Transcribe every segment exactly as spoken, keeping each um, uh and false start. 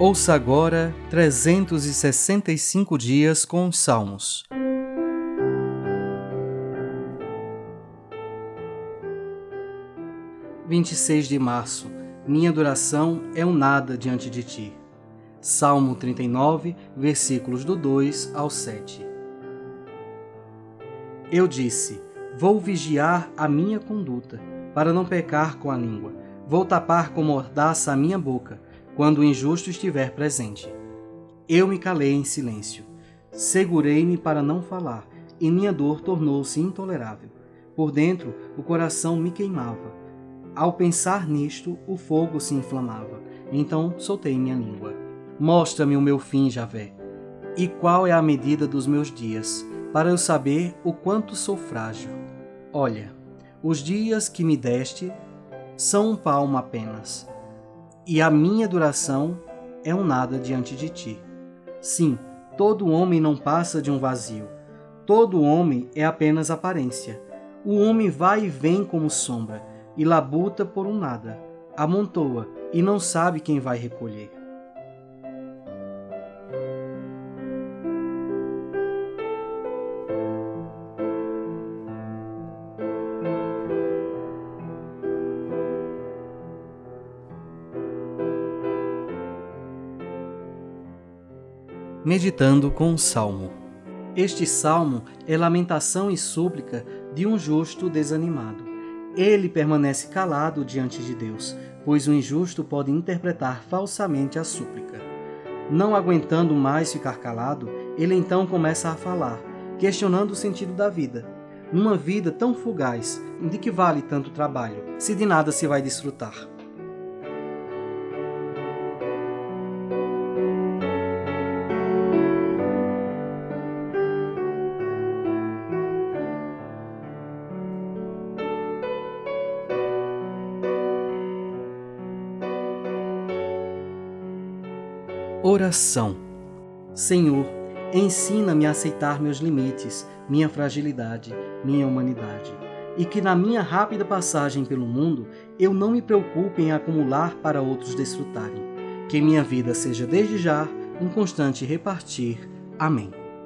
Ouça agora trezentos e sessenta e cinco dias com os Salmos. vinte e seis de março. Minha adoração é um nada diante de ti. Salmo trinta e nove, versículos do dois ao sete. Eu disse: vou vigiar a minha conduta, para não pecar com a língua. Vou tapar com mordaça a minha boca, quando o injusto estiver presente. Eu me calei em silêncio. Segurei-me para não falar, e minha dor tornou-se intolerável. Por dentro, o coração me queimava. Ao pensar nisto, o fogo se inflamava. Então soltei minha língua. Mostra-me o meu fim, Javé, e qual é a medida dos meus dias, para eu saber o quanto sou frágil. Olha, os dias que me deste são um palmo apenas, e a minha duração é um nada diante de ti. Sim, todo homem não passa de um vazio. Todo homem é apenas aparência. O homem vai e vem como sombra, e labuta por um nada, amontoa e não sabe quem vai recolher. Meditando com o Salmo. Este salmo é lamentação e súplica de um justo desanimado. Ele permanece calado diante de Deus, pois o injusto pode interpretar falsamente a súplica. Não aguentando mais ficar calado, ele então começa a falar, questionando o sentido da vida. Uma vida tão fugaz, de que vale tanto trabalho, se de nada se vai desfrutar? Oração. Senhor, ensina-me a aceitar meus limites, minha fragilidade, minha humanidade, e que na minha rápida passagem pelo mundo eu não me preocupe em acumular para outros desfrutarem. Que minha vida seja desde já um constante repartir. Amém.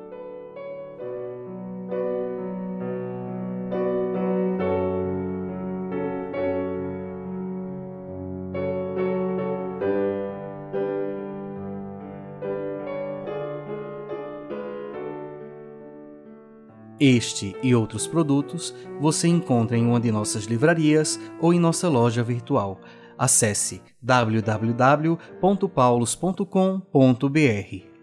Este e outros produtos você encontra em uma de nossas livrarias ou em nossa loja virtual. Acesse w w w ponto paulos ponto com ponto b r.